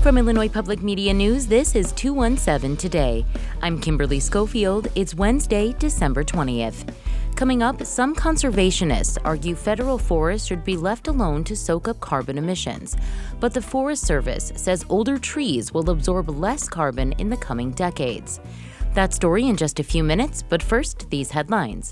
From Illinois Public Media News, this is 217 Today. I'm Kimberly Schofield. It's Wednesday, December 20th. Coming up, some conservationists argue federal forests should be left alone to soak up carbon emissions. But the Forest Service says older trees will absorb less carbon in the coming decades. That story in just a few minutes, but first, these headlines.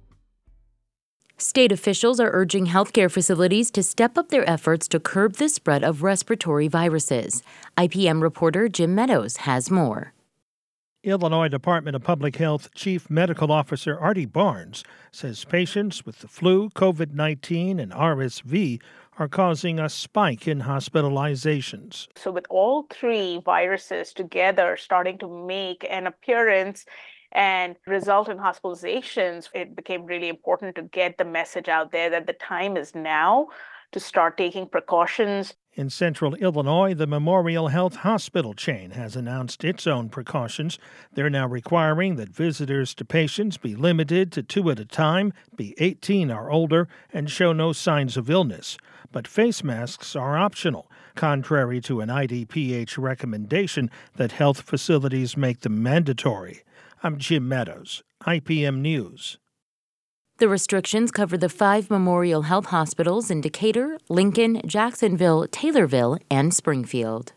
State officials are urging healthcare facilities to step up their efforts to curb the spread of respiratory viruses. IPM reporter Jim Meadows has more. Illinois Department of Public Health Chief Medical Officer Artie Barnes says patients with the flu, COVID-19, and RSV are causing a spike in hospitalizations. So with all three viruses together starting to make an appearance and result in hospitalizations, it became really important to get the message out there that the time is now to start taking precautions. In central Illinois, the Memorial Health Hospital chain has announced its own precautions. They're now requiring that visitors to patients be limited to 2 at a time, be 18 or older, and show no signs of illness. But face masks are optional, contrary to an IDPH recommendation that health facilities make them mandatory. I'm Jim Meadows, IPM News. The restrictions cover the 5 Memorial Health hospitals in Decatur, Lincoln, Jacksonville, Taylorville, and Springfield.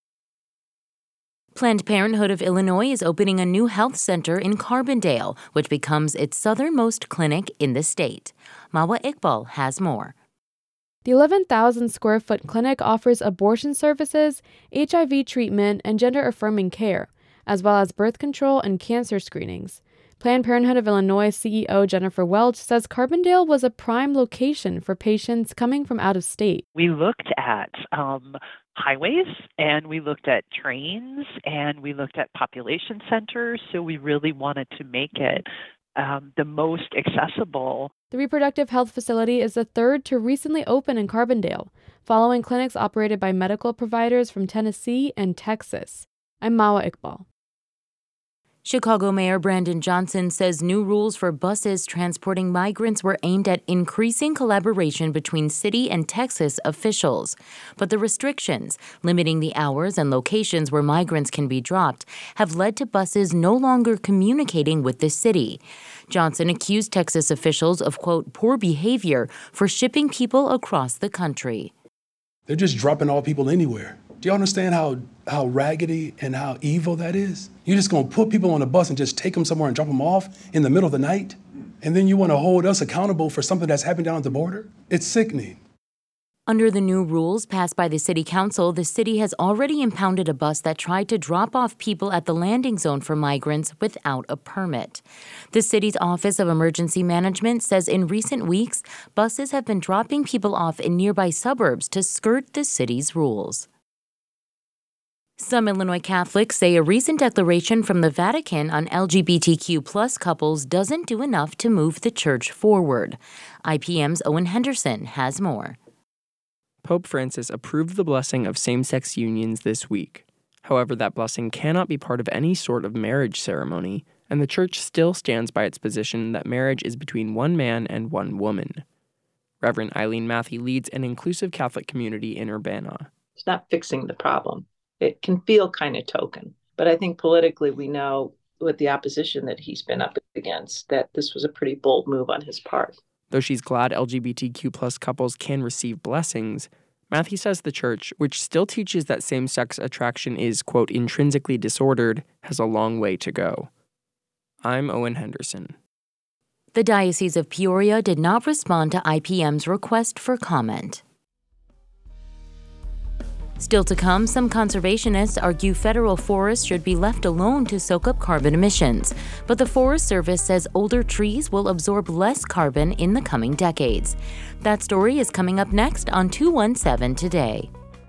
Planned Parenthood of Illinois is opening a new health center in Carbondale, which becomes its southernmost clinic in the state. Mawa Iqbal has more. The 11,000-square-foot clinic offers abortion services, HIV treatment, and gender-affirming care, as well as birth control and cancer screenings. Planned Parenthood of Illinois CEO Jennifer Welch says Carbondale was a prime location for patients coming from out of state. We looked at highways, and we looked at trains, and we looked at population centers, so we really wanted to make it the most accessible. The reproductive health facility is the third to recently open in Carbondale, following clinics operated by medical providers from Tennessee and Texas. I'm Mawa Iqbal. Chicago Mayor Brandon Johnson says new rules for buses transporting migrants were aimed at increasing collaboration between city and Texas officials. But the restrictions, limiting the hours and locations where migrants can be dropped, have led to buses no longer communicating with the city. Johnson accused Texas officials of, quote, poor behavior for shipping people across the country. They're just dropping all people anywhere. Do you understand how raggedy and how evil that is? You're just going to put people on a bus and just take them somewhere and drop them off in the middle of the night? And then you want to hold us accountable for something that's happened down at the border? It's sickening. Under the new rules passed by the city council, the city has already impounded a bus that tried to drop off people at the landing zone for migrants without a permit. The city's Office of Emergency Management says in recent weeks, buses have been dropping people off in nearby suburbs to skirt the city's rules. Some Illinois Catholics say a recent declaration from the Vatican on LGBTQ+ couples doesn't do enough to move the church forward. IPM's Owen Henderson has more. Pope Francis approved the blessing of same-sex unions this week. However, that blessing cannot be part of any sort of marriage ceremony, and the church still stands by its position that marriage is between one man and one woman. Reverend Eileen Matthew leads an inclusive Catholic community in Urbana. It's not fixing the problem. It can feel kind of token, but I think politically we know with the opposition that he's been up against that this was a pretty bold move on his part. Though she's glad LGBTQ+ couples can receive blessings, Matthew says the church, which still teaches that same-sex attraction is, quote, intrinsically disordered, has a long way to go. I'm Owen Henderson. The Diocese of Peoria did not respond to IPM's request for comment. Still to come, some conservationists argue federal forests should be left alone to soak up carbon emissions. But the Forest Service says older trees will absorb less carbon in the coming decades. That story is coming up next on 217 Today.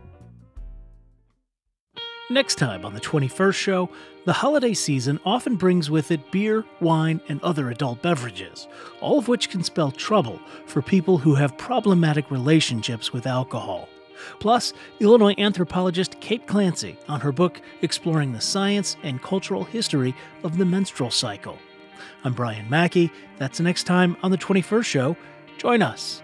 Next time on the 21st show, the holiday season often brings with it beer, wine, and other adult beverages, all of which can spell trouble for people who have problematic relationships with alcohol. Plus, Illinois anthropologist Kate Clancy on her book exploring the science and cultural history of the menstrual cycle. I'm Brian Mackey. That's next time on the 21st show. Join us.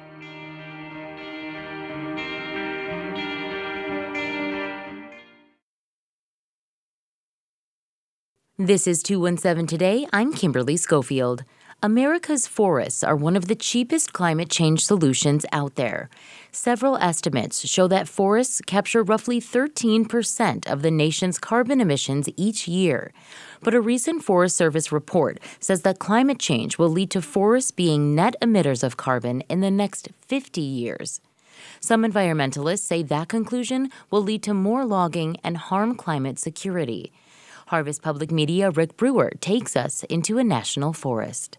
This is 217 Today. I'm Kimberly Schofield. America's forests are one of the cheapest climate change solutions out there. Several estimates show that forests capture roughly 13% of the nation's carbon emissions each year. But a recent Forest Service report says that climate change will lead to forests being net emitters of carbon in the next 50 years. Some environmentalists say that conclusion will lead to more logging and harm climate security. Harvest Public Media Rick Brewer takes us into a national forest.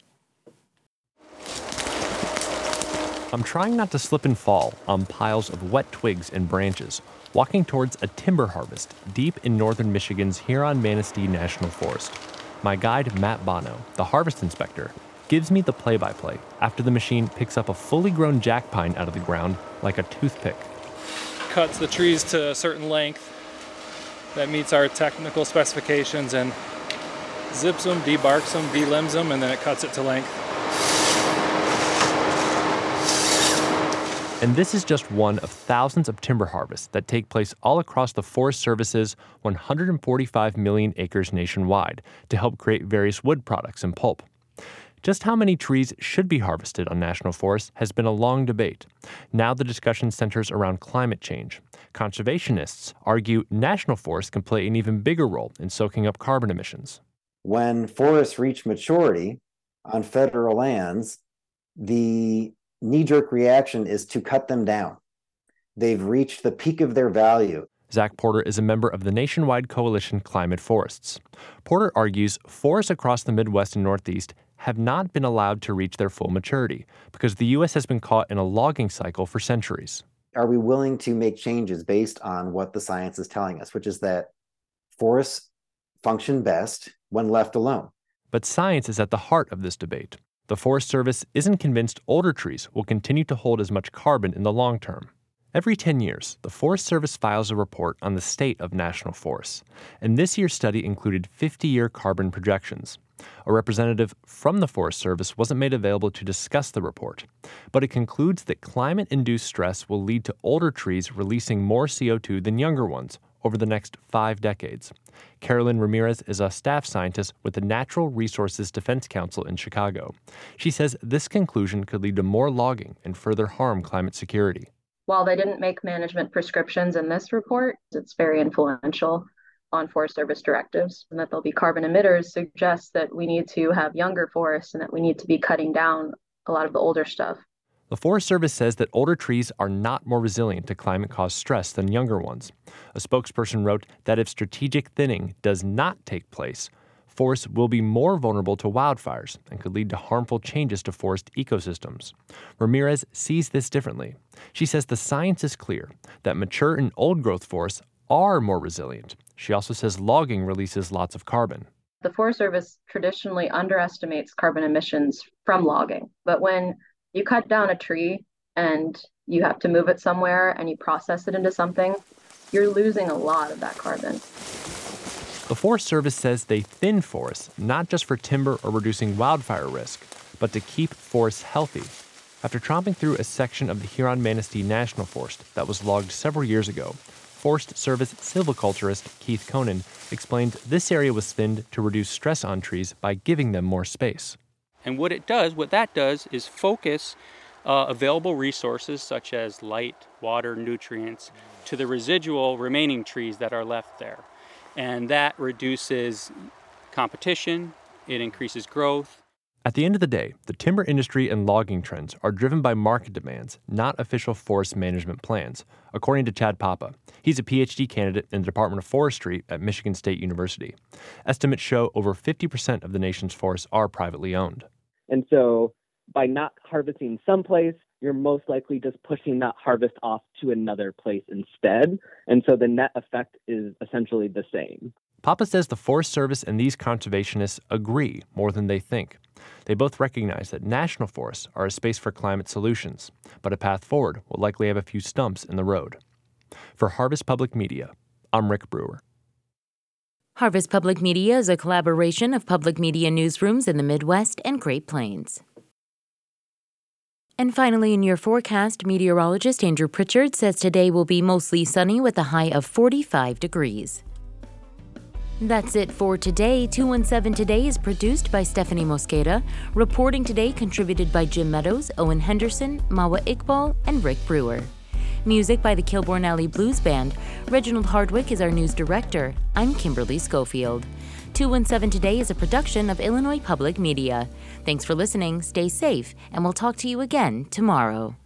I'm trying not to slip and fall on piles of wet twigs and branches, walking towards a timber harvest deep in northern Michigan's Huron-Manistee National Forest. My guide, Matt Bono, the harvest inspector, gives me the play-by-play after the machine picks up a fully grown jack pine out of the ground like a toothpick. Cuts the trees to a certain length that meets our technical specifications and zips them, debarks them, delimbs them, and then it cuts it to length. And this is just one of thousands of timber harvests that take place all across the Forest Service's 145 million acres nationwide to help create various wood products and pulp. Just how many trees should be harvested on national forests has been a long debate. Now the discussion centers around climate change. Conservationists argue national forests can play an even bigger role in soaking up carbon emissions. When forests reach maturity on federal lands, the knee-jerk reaction is to cut them down. They've reached the peak of their value. Zach Porter is a member of the nationwide coalition Climate Forests. Porter argues forests across the Midwest and Northeast have not been allowed to reach their full maturity because the U.S. has been caught in a logging cycle for centuries. Are we willing to make changes based on what the science is telling us, which is that forests function best when left alone? But science is at the heart of this debate. The Forest Service isn't convinced older trees will continue to hold as much carbon in the long term. Every 10 years, the Forest Service files a report on the state of national forests, and this year's study included 50-year carbon projections. A representative from the Forest Service wasn't made available to discuss the report, but it concludes that climate-induced stress will lead to older trees releasing more CO2 than younger ones over the next 5 decades. Carolyn Ramirez is a staff scientist with the Natural Resources Defense Council in Chicago. She says this conclusion could lead to more logging and further harm climate security. While they didn't make management prescriptions in this report, it's very influential on Forest Service directives, and that they'll be carbon emitters suggests that we need to have younger forests and that we need to be cutting down a lot of the older stuff. The Forest Service says that older trees are not more resilient to climate-caused stress than younger ones. A spokesperson wrote that if strategic thinning does not take place, forests will be more vulnerable to wildfires and could lead to harmful changes to forest ecosystems. Ramirez sees this differently. She says the science is clear that mature and old-growth forests are more resilient. She also says logging releases lots of carbon. The Forest Service traditionally underestimates carbon emissions from logging, but when you cut down a tree and you have to move it somewhere and you process it into something, you're losing a lot of that carbon. The Forest Service says they thin forests not just for timber or reducing wildfire risk, but to keep forests healthy. After tromping through a section of the Huron-Manistee National Forest that was logged several years ago, Forest Service silviculturist Keith Conan explained this area was thinned to reduce stress on trees by giving them more space. And what that does is focus available resources such as light, water, nutrients to the residual remaining trees that are left there. And that reduces competition, it increases growth. At the end of the day, the timber industry and logging trends are driven by market demands, not official forest management plans, according to Chad Papa. He's a PhD candidate in the Department of Forestry at Michigan State University. Estimates show over 50% of the nation's forests are privately owned. And so by not harvesting someplace, you're most likely just pushing that harvest off to another place instead. And so the net effect is essentially the same. Papa says the Forest Service and these conservationists agree more than they think. They both recognize that national forests are a space for climate solutions, but a path forward will likely have a few stumps in the road. For Harvest Public Media, I'm Rick Brewer. Harvest Public Media is a collaboration of public media newsrooms in the Midwest and Great Plains. And finally, in your forecast, meteorologist Andrew Pritchard says today will be mostly sunny with a high of 45 degrees. That's it for today. 217 Today is produced by Stephanie Mosqueda. Reporting today contributed by Jim Meadows, Owen Henderson, Mawa Iqbal, and Rick Brewer. Music by the Kilbourne Alley Blues Band. Reginald Hardwick is our news director. I'm Kimberly Schofield. 217 Today is a production of Illinois Public Media. Thanks for listening, stay safe, and we'll talk to you again tomorrow.